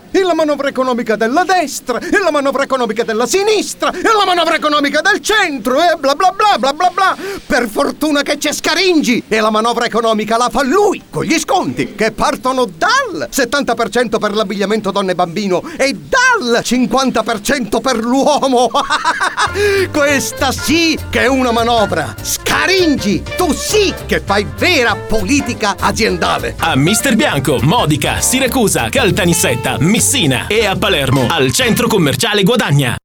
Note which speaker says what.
Speaker 1: e la manovra economica della destra, e la manovra economica della sinistra, e la manovra economica del centro, e bla bla bla bla bla bla. Per fortuna che c'è Scaringi, e la manovra economica la fa lui, con gli sconti che partono dal 70% per l'abbigliamento donna e bambino e dal 50% per l'uomo. Questa sì che è una manovra. Scaringi, tu sì che fai vera politica aziendale.
Speaker 2: A Mister Bianco, Modica, Siracusa, Caltanissetta, Messina e a Palermo, al centro commerciale Guadagna.